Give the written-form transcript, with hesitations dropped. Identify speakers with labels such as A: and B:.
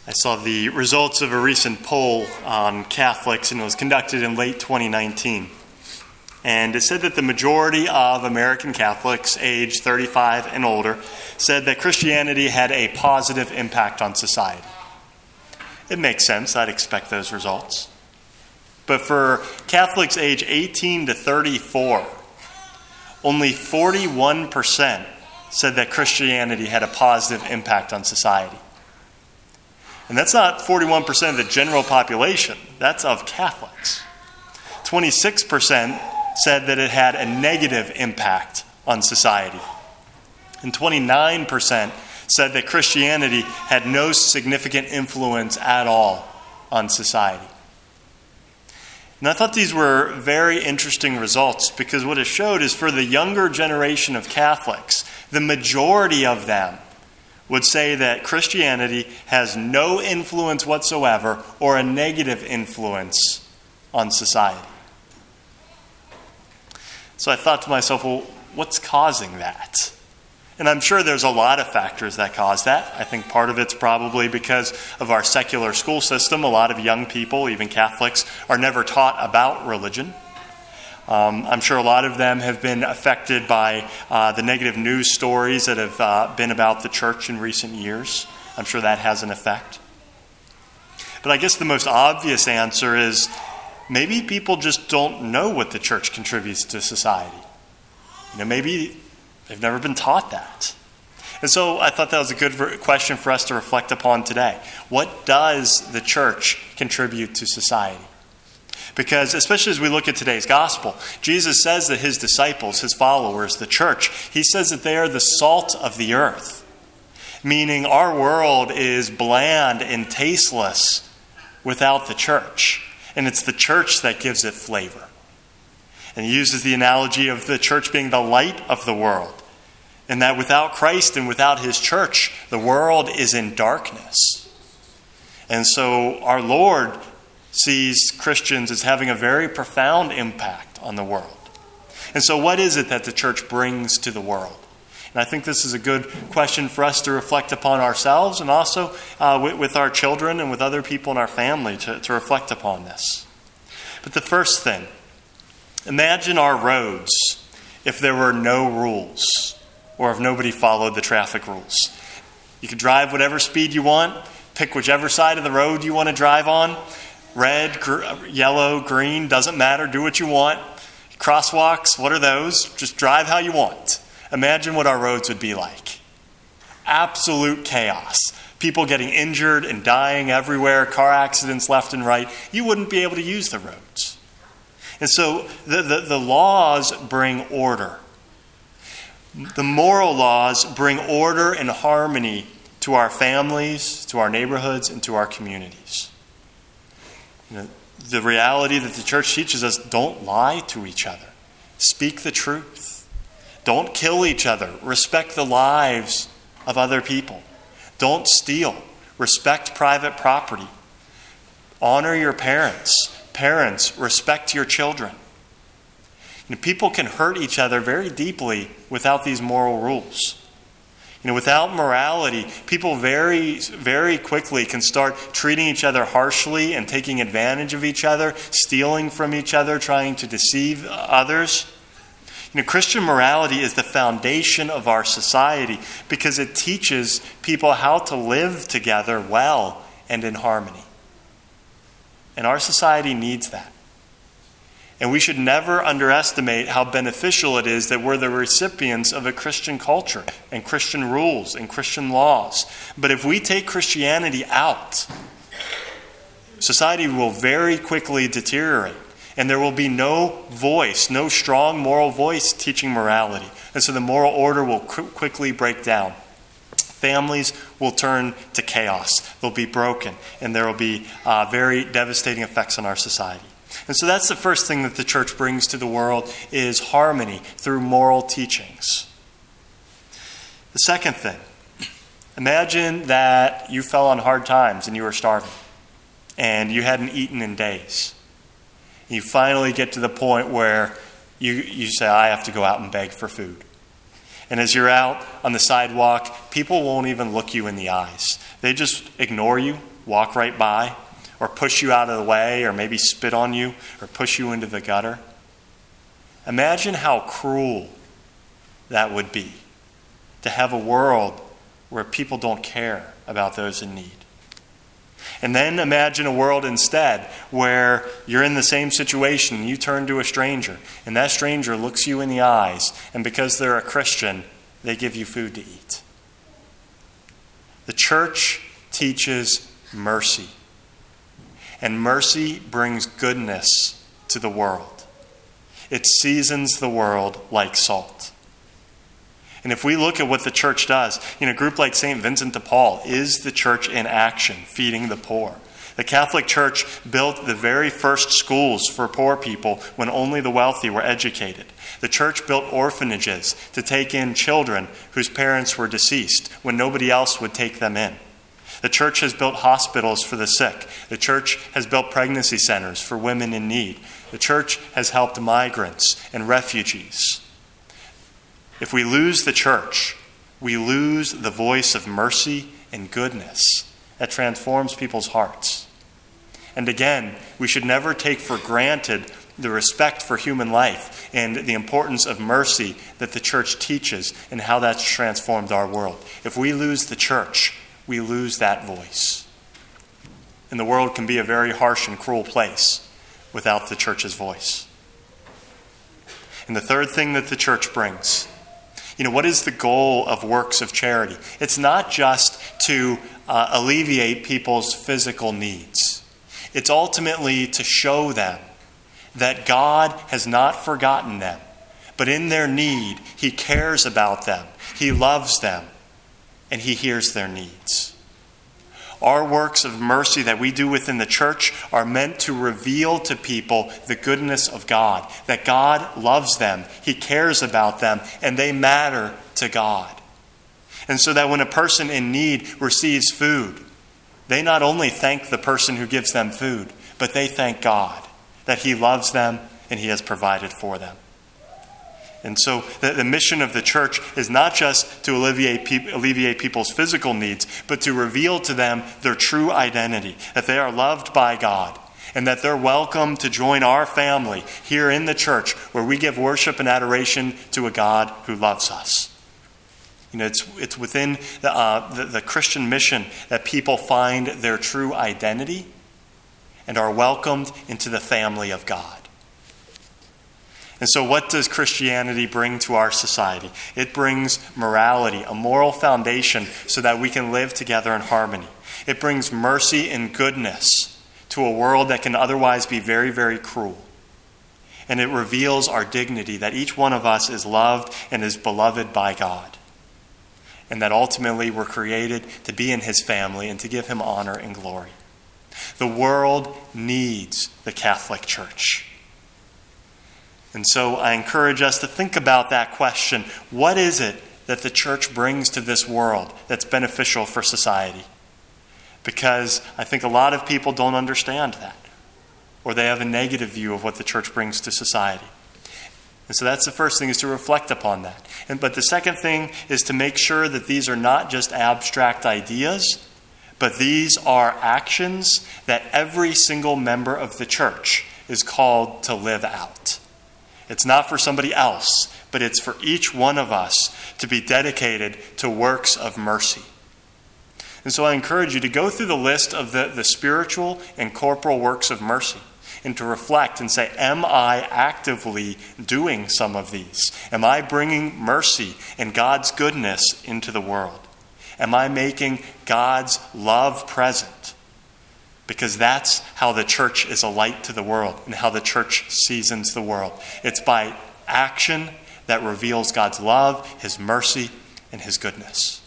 A: I saw the results of a recent poll on Catholics, and it was conducted in late 2019. And it said that the majority of American Catholics aged 35 and older said that Christianity had a positive impact on society. It makes sense. I'd expect those results. But for Catholics age 18 to 34, only 41% said that Christianity had a positive impact on society. And that's not 41% of the general population. That's of Catholics. 26% said that it had a negative impact on society. And 29% said that Christianity had no significant influence at all on society. And I thought these were very interesting results because what it showed is for the younger generation of Catholics, the majority of them would say that Christianity has no influence whatsoever or a negative influence on society. So I thought to myself, well, what's causing that? And I'm sure there's a lot of factors that cause that. I think part of it's probably because of our secular school system. A lot of young people, even Catholics, are never taught about religion. I'm sure a lot of them have been affected by the negative news stories that have been about the church in recent years. I'm sure that has an effect. But I guess the most obvious answer is maybe people just don't know what the church contributes to society. Maybe they've never been taught that. And so I thought that was a good question for us to reflect upon today. What does the church contribute to society? Because especially as we look at today's gospel, Jesus says that his disciples, his followers, the church, he says that they are the salt of the earth. Meaning our world is bland and tasteless without the church. And it's the church that gives it flavor. And he uses the analogy of the church being the light of the world. And that without Christ and without his church, the world is in darkness. And so our Lord sees Christians as having a very profound impact on the world. And so what is it that the church brings to the world? And I think this is a good question for us to reflect upon ourselves and also with our children and with other people in our family to reflect upon this. But the first thing, imagine our roads if there were no rules or if nobody followed the traffic rules. You could drive whatever speed you want, pick whichever side of the road you want to drive on. Red, yellow, green, doesn't matter. Do what you want. Crosswalks, what are those? Just drive how you want. Imagine what our roads would be like. Absolute chaos. People getting injured and dying everywhere, car accidents left and right. You wouldn't be able to use the roads. And so the laws bring order. The moral laws bring order and harmony to our families, to our neighborhoods, and to our communities. The reality that the church teaches us, don't lie to each other. Speak the truth. Don't kill each other. Respect the lives of other people. Don't steal. Respect private property. Honor your parents. Parents, respect your children. People can hurt each other very deeply without these moral rules. Without morality, people very, very quickly can start treating each other harshly and taking advantage of each other, stealing from each other, trying to deceive others. Christian morality is the foundation of our society because it teaches people how to live together well and in harmony. And our society needs that. And we should never underestimate how beneficial it is that we're the recipients of a Christian culture and Christian rules and Christian laws. But if we take Christianity out, society will very quickly deteriorate. And there will be no voice, no strong moral voice teaching morality. And so the moral order will quickly break down. Families will turn to chaos. They'll be broken. And there will be very devastating effects on our society. And so that's the first thing that the church brings to the world is harmony through moral teachings. The second thing, imagine that you fell on hard times and you were starving and you hadn't eaten in days. You finally get to the point where you say, I have to go out and beg for food. And as you're out on the sidewalk, people won't even look you in the eyes. They just ignore you, walk right by, or push you out of the way, or maybe spit on you, or push you into the gutter. Imagine how cruel that would be, to have a world where people don't care about those in need. And then imagine a world instead where you're in the same situation, you turn to a stranger, and that stranger looks you in the eyes, and because they're a Christian, they give you food to eat. The church teaches mercy, and mercy brings goodness to the world. It seasons the world like salt. And if we look at what the church does, a group like St. Vincent de Paul is the church in action, feeding the poor. The Catholic Church built the very first schools for poor people when only the wealthy were educated. The church built orphanages to take in children whose parents were deceased when nobody else would take them in. The church has built hospitals for the sick. The church has built pregnancy centers for women in need. The church has helped migrants and refugees. If we lose the church, we lose the voice of mercy and goodness that transforms people's hearts. And again, we should never take for granted the respect for human life and the importance of mercy that the church teaches and how that's transformed our world. If we lose the church, we lose that voice. And the world can be a very harsh and cruel place without the church's voice. And the third thing that the church brings, what is the goal of works of charity? It's not just to alleviate people's physical needs. It's ultimately to show them that God has not forgotten them, but in their need, He cares about them, He loves them, and He hears their needs. Our works of mercy that we do within the church are meant to reveal to people the goodness of God, that God loves them, He cares about them, and they matter to God. And so that when a person in need receives food, they not only thank the person who gives them food, but they thank God that He loves them and He has provided for them. And so the mission of the church is not just to alleviate people's physical needs, but to reveal to them their true identity, that they are loved by God, and that they're welcome to join our family here in the church where we give worship and adoration to a God who loves us. It's within the Christian mission that people find their true identity and are welcomed into the family of God. And so what does Christianity bring to our society? It brings morality, a moral foundation so that we can live together in harmony. It brings mercy and goodness to a world that can otherwise be very, very cruel. And it reveals our dignity, that each one of us is loved and is beloved by God. And that ultimately we're created to be in His family and to give Him honor and glory. The world needs the Catholic Church. And so I encourage us to think about that question. What is it that the church brings to this world that's beneficial for society? Because I think a lot of people don't understand that, or they have a negative view of what the church brings to society. And so that's the first thing, is to reflect upon that. But the second thing is to make sure that these are not just abstract ideas, but these are actions that every single member of the church is called to live out. It's not for somebody else, but it's for each one of us to be dedicated to works of mercy. And so I encourage you to go through the list of the spiritual and corporal works of mercy and to reflect and say, am I actively doing some of these? Am I bringing mercy and God's goodness into the world? Am I making God's love present? Because that's how the church is a light to the world and how the church seasons the world. It's by action that reveals God's love, His mercy, and His goodness.